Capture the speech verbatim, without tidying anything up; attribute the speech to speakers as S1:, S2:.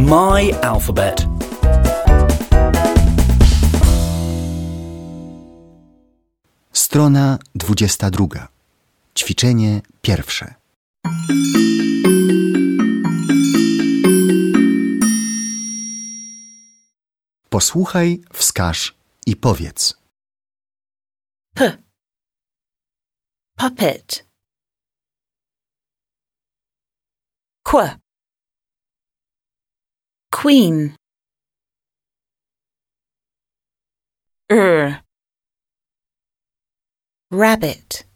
S1: My alphabet.
S2: Strona dwudziesta druga. Ćwiczenie pierwsze. Posłuchaj, wskaż i powiedz.
S3: P. Puppet. Qu. Queen. R. Rabbit.